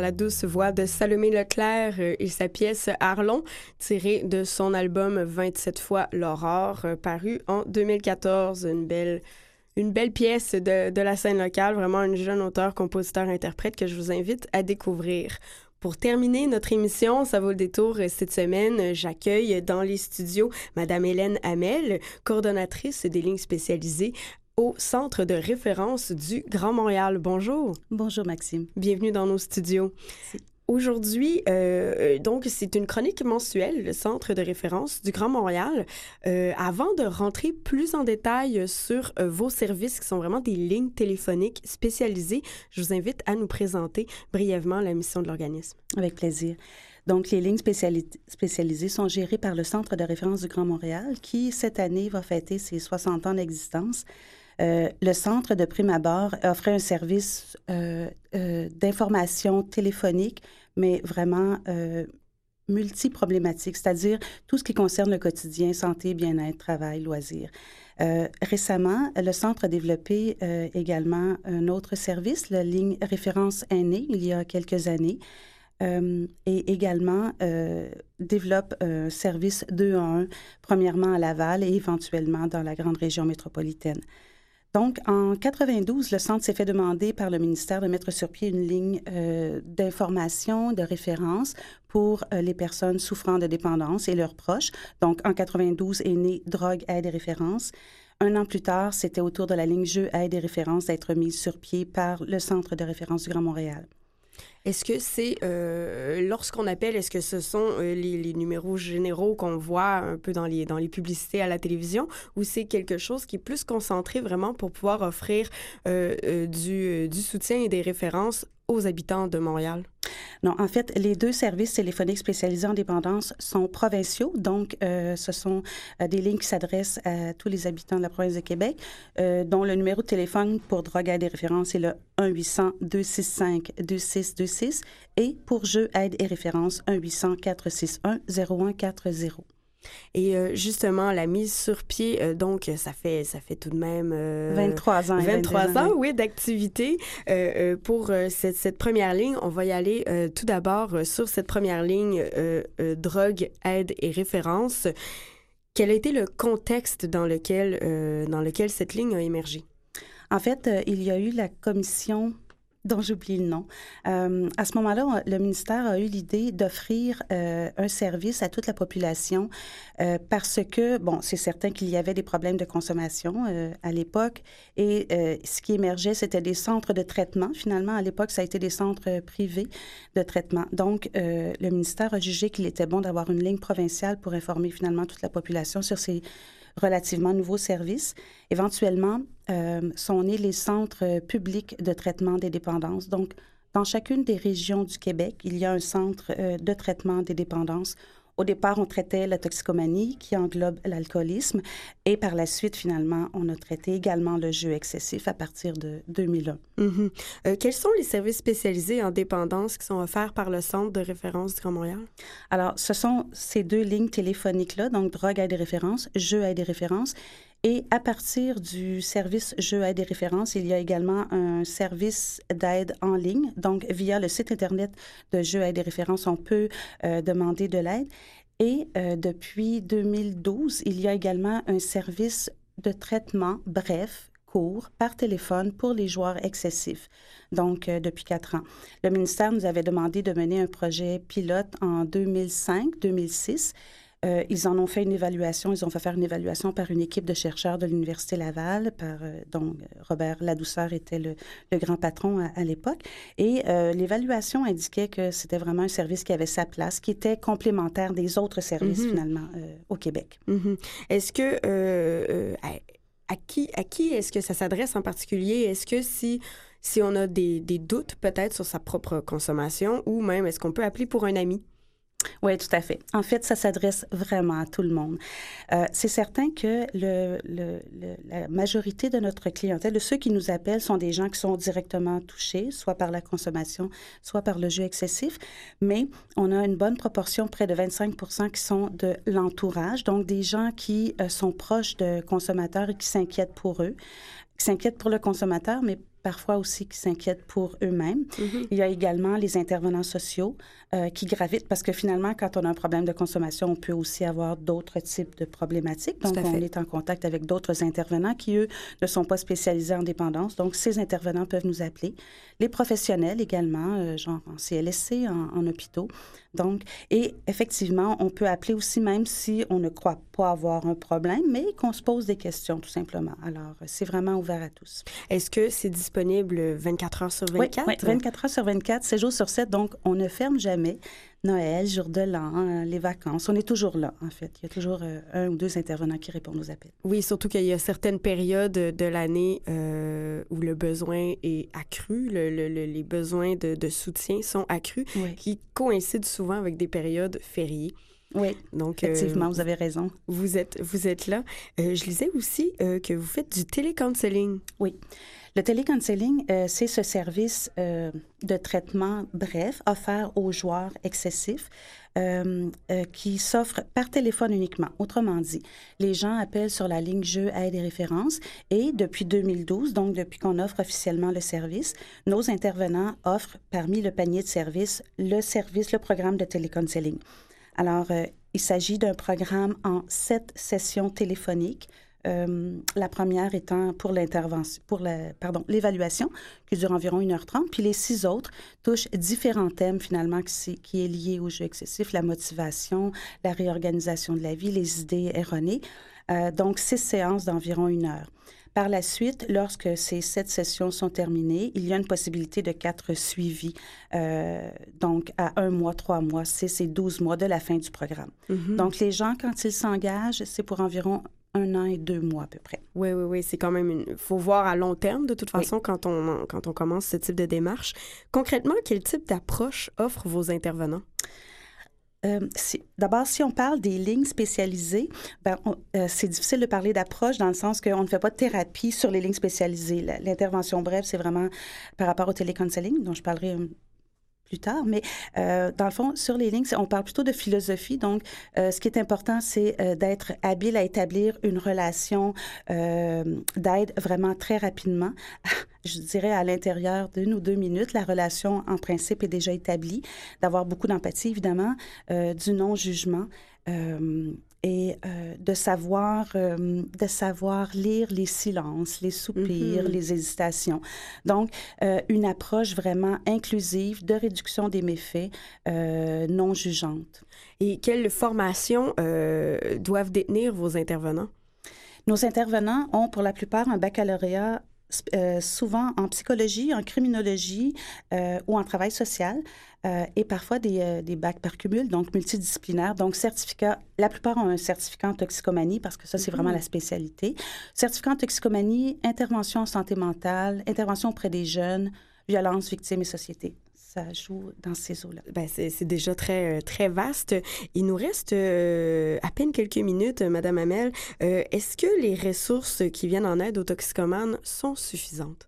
la douce voix de Salomé Leclerc et sa pièce Arlon, tirée de son album 27 fois l'aurore, paru en 2014. Une belle pièce de la scène locale, vraiment un jeune auteur, compositeur, interprète que je vous invite à découvrir. Pour terminer notre émission, ça vaut le détour cette semaine. J'accueille dans les studios Madame Hélène Hamel, coordonnatrice des lignes spécialisées au Centre de référence du Grand Montréal. Bonjour. Bonjour, Maxime. Bienvenue dans nos studios. Merci. Aujourd'hui, donc, c'est une chronique mensuelle, le Centre de référence du Grand Montréal. Avant de rentrer plus en détail sur vos services, qui sont vraiment des lignes téléphoniques spécialisées, je vous invite à nous présenter brièvement la mission de l'organisme. Avec plaisir. Donc, les lignes spécialisées sont gérées par le Centre de référence du Grand Montréal, qui, cette année, va fêter ses 60 ans d'existence. Le centre, de prime abord, offrait un service d'information téléphonique, mais vraiment multi-problématique, c'est-à-dire tout ce qui concerne le quotidien, santé, bien-être, travail, loisirs. Récemment, le centre a développé également un autre service, la ligne référence aînée, il y a quelques années, et également développe un service 2 à 1, premièrement à Laval et éventuellement dans la grande région métropolitaine. Donc, en 92, le Centre s'est fait demander par le ministère de mettre sur pied une ligne d'information, de référence pour les personnes souffrant de dépendance et leurs proches. Donc, en 92 est née Drogue, aide et référence. Un an plus tard, c'était au tour de la ligne Jeux, aide et référence d'être mise sur pied par le Centre de référence du Grand Montréal. Est-ce que c'est, lorsqu'on appelle, est-ce que ce sont les numéros généraux qu'on voit un peu dans les publicités à la télévision, ou c'est quelque chose qui est plus concentré vraiment pour pouvoir offrir du soutien et des références aux habitants de Montréal? Non, en fait, les deux services téléphoniques spécialisés en dépendance sont provinciaux, donc ce sont des lignes qui s'adressent à tous les habitants de la province de Québec, dont le numéro de téléphone pour Drogue, aide et référence est le 1-800-265-2626 et pour Jeux, aide et référence 1-800-461-0140. Et justement, la mise sur pied, donc, ça fait tout de même... 23 ans. 23 ans, oui, d'activité. Pour cette première ligne, on va y aller tout d'abord sur cette première ligne drogue, aide et référence. Quel a été le contexte dans lequel cette ligne a émergé? En fait, il y a eu la commission dont j'oublie le nom. À ce moment-là, le ministère a eu l'idée d'offrir un service à toute la population parce que, bon, c'est certain qu'il y avait des problèmes de consommation à l'époque et ce qui émergeait, c'était des centres de traitement. Finalement, à l'époque, ça a été des centres privés de traitement. Donc, le ministère a jugé qu'il était bon d'avoir une ligne provinciale pour informer finalement toute la population sur ces relativement nouveaux services. Éventuellement, sont nés les centres publics de traitement des dépendances. Donc, dans chacune des régions du Québec, il y a un centre de traitement des dépendances. Au départ, on traitait la toxicomanie qui englobe l'alcoolisme et par la suite, finalement, on a traité également le jeu excessif à partir de 2001. Mm-hmm. Quels sont les services spécialisés en dépendance qui sont offerts par le Centre de référence du Grand Montréal? Alors, ce sont ces deux lignes téléphoniques-là, donc Drogue, aide et référence, Jeux, aide et référence. Et à partir du service Jeux, aide et référence, il y a également un service d'aide en ligne. Donc, via le site Internet de Jeux, aide et référence, on peut demander de l'aide. Et depuis 2012, il y a également un service de traitement bref, court, par téléphone pour les joueurs excessifs, donc depuis 4 ans. Le ministère nous avait demandé de mener un projet pilote en 2005-2006. Ils en ont fait une évaluation. Ils ont fait faire une évaluation par une équipe de chercheurs de l'Université Laval, dont Robert Ladouceur était le grand patron à l'époque. Et l'évaluation indiquait que c'était vraiment un service qui avait sa place, qui était complémentaire des autres services, finalement, au Québec. Mm-hmm. Est-ce que... à qui est-ce que ça s'adresse en particulier? Est-ce que si on a des doutes peut-être sur sa propre consommation ou même est-ce qu'on peut appeler pour un ami? Oui, tout à fait. En fait, ça s'adresse vraiment à tout le monde. C'est certain que la majorité de notre clientèle, de ceux qui nous appellent, sont des gens qui sont directement touchés, soit par la consommation, soit par le jeu excessif, mais on a une bonne proportion, près de 25 % qui sont de l'entourage, donc des gens qui sont proches de consommateurs et qui s'inquiètent pour eux, qui s'inquiètent pour le consommateur, mais parfois aussi qui s'inquiètent pour eux-mêmes. Il y a également les intervenants sociaux qui gravitent parce que finalement, quand on a un problème de consommation, on peut aussi avoir d'autres types de problématiques. Donc, on est en contact avec d'autres intervenants qui, eux, ne sont pas spécialisés en dépendance. Donc, ces intervenants peuvent nous appeler. Les professionnels également, genre en CLSC, en hôpitaux. Donc, et effectivement, on peut appeler aussi même si on ne croit pas avoir un problème, mais qu'on se pose des questions tout simplement. Alors, c'est vraiment ouvert à tous. Est-ce que c'est disponible 24 heures sur 24? Oui, 24 heures sur 24, 7 jours sur 7. Donc, on ne ferme jamais. Noël, jour de l'an, les vacances, on est toujours là, en fait. Il y a toujours un ou deux intervenants qui répondent aux appels. Oui, surtout qu'il y a certaines périodes de l'année où le besoin est accru, les besoins de soutien sont accrus, qui coïncident souvent avec des périodes fériées. Oui, donc, effectivement, vous avez raison. Vous êtes là. Je lisais aussi que vous faites du télécounseling. Oui. Le télécounseling, c'est ce service de traitement bref offert aux joueurs excessifs qui s'offre par téléphone uniquement. Autrement dit, les gens appellent sur la ligne Jeux, aide et références et depuis 2012, donc depuis qu'on offre officiellement le service, nos intervenants offrent parmi le panier de services, le programme de télécounseling. Alors, il s'agit d'un programme en 7 sessions téléphoniques. La première étant pour l'évaluation, qui dure environ 1h30, puis les 6 autres touchent différents thèmes, finalement, qui est lié au jeu excessif, la motivation, la réorganisation de la vie, les idées erronées. Donc, 6 séances d'environ 1 heure. Par la suite, lorsque ces 7 sessions sont terminées, il y a une possibilité de 4 suivis, donc à 1 mois, 3 mois, 6 et 12 mois de la fin du programme. Donc, les gens, quand ils s'engagent, c'est pour environ 1 an et 2 mois à peu près. Oui, c'est quand même faut voir à long terme, de toute façon, quand on commence ce type de démarche. Concrètement, quel type d'approche offrent vos intervenants? D'abord, si on parle des lignes spécialisées, c'est difficile de parler d'approche dans le sens qu'on ne fait pas de thérapie sur les lignes spécialisées. L'intervention brève, c'est vraiment par rapport au télécounseling, dont je parlerai plus tard, mais dans le fond, sur les lignes, on parle plutôt de philosophie. Donc, ce qui est important, c'est d'être habile à établir une relation d'aide vraiment très rapidement. Je dirais à l'intérieur d'1 ou 2 minutes, la relation, en principe, est déjà établie, d'avoir beaucoup d'empathie, évidemment, du non-jugement. Et de savoir lire les silences, les soupirs, les hésitations. Donc, une approche vraiment inclusive de réduction des méfaits, non jugeante. Et quelle formation doivent détenir vos intervenants? Nos intervenants ont pour la plupart un baccalauréat souvent en psychologie, en criminologie ou en travail social et parfois des bacs par cumul, donc multidisciplinaires. Donc, certificat, la plupart ont un certificat en toxicomanie parce que ça, c'est vraiment la spécialité. Certificat en toxicomanie, intervention en santé mentale, intervention auprès des jeunes, violence, victimes et société. Ça joue dans ces eaux-là. Bien, c'est déjà très, très vaste. Il nous reste à peine quelques minutes, Madame Hamel. Est-ce que les ressources qui viennent en aide aux toxicomanes sont suffisantes?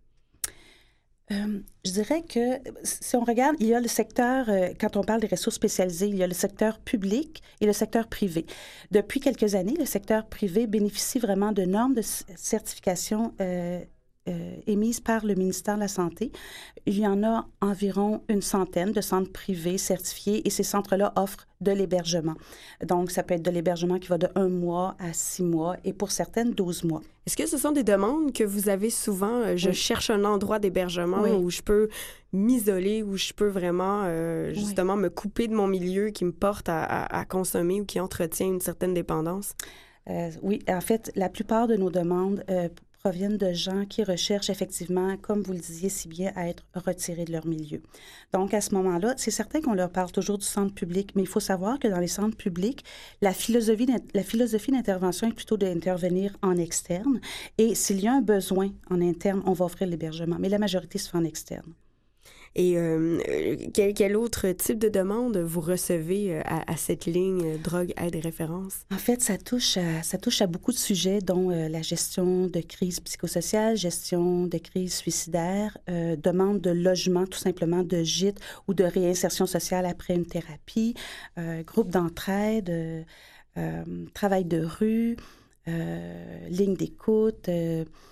Je dirais que si on regarde, il y a le secteur, quand on parle des ressources spécialisées, il y a le secteur public et le secteur privé. Depuis quelques années, le secteur privé bénéficie vraiment de normes de certification émises par le ministère de la Santé. Il y en a environ 100 de centres privés certifiés et ces centres-là offrent de l'hébergement. Donc, ça peut être de l'hébergement qui va de 1 mois à 6 mois et pour certaines, 12 mois. Est-ce que ce sont des demandes que vous avez souvent? Je cherche un endroit d'hébergement où je peux m'isoler, où je peux vraiment justement me couper de mon milieu qui me porte à consommer ou qui entretient une certaine dépendance? Oui, en fait, la plupart de nos demandes proviennent de gens qui recherchent effectivement, comme vous le disiez si bien, à être retirés de leur milieu. Donc, à ce moment-là, c'est certain qu'on leur parle toujours du centre public, mais il faut savoir que dans les centres publics, la philosophie d'intervention est plutôt d'intervenir en externe. Et s'il y a un besoin en interne, on va offrir l'hébergement, mais la majorité se fait en externe. Et quel autre type de demande vous recevez à cette ligne drogue, aide et référence? En fait, ça touche à beaucoup de sujets, dont la gestion de crise psychosociale, gestion de crise suicidaire, demande de logement, tout simplement, de gîte ou de réinsertion sociale après une thérapie, groupe d'entraide, travail de rue, ligne d'écoute,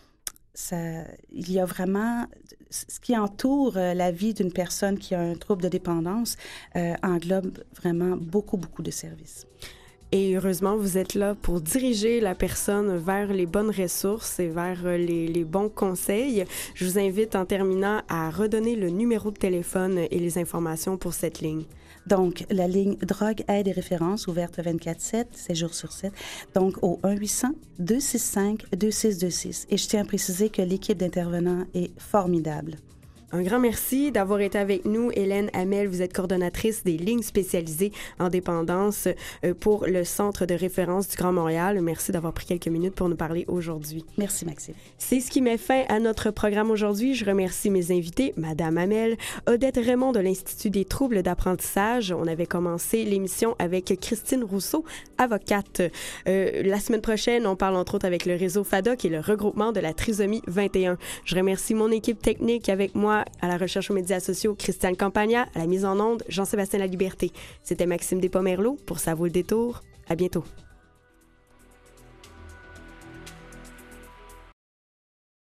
il y a vraiment ce qui entoure la vie d'une personne qui a un trouble de dépendance englobe vraiment beaucoup, beaucoup de services. Et heureusement, vous êtes là pour diriger la personne vers les bonnes ressources et vers les bons conseils. Je vous invite en terminant à redonner le numéro de téléphone et les informations pour cette ligne. Donc, la ligne Drogue, aide et référence, ouverte 24/7, 7 jours sur 7, donc au 1-800-265-2626. Et je tiens à préciser que l'équipe d'intervenants est formidable. Un grand merci d'avoir été avec nous. Hélène Hamel, vous êtes coordonnatrice des lignes spécialisées en dépendance pour le Centre de référence du Grand Montréal. Merci d'avoir pris quelques minutes pour nous parler aujourd'hui. Merci, Maxime. C'est ce qui met fin à notre programme aujourd'hui. Je remercie mes invités, Madame Hamel, Odette Raymond de l'Institut des troubles d'apprentissage. On avait commencé l'émission avec Christine Rousseau, avocate. La semaine prochaine, on parle entre autres avec le réseau FADA, qui est le regroupement de la trisomie 21. Je remercie mon équipe technique avec moi à la recherche aux médias sociaux, Christiane Campagna, à la mise en onde, Jean-Sébastien Laliberté. C'était Maxime Despomerleau pour Ça vaut le détour. À bientôt.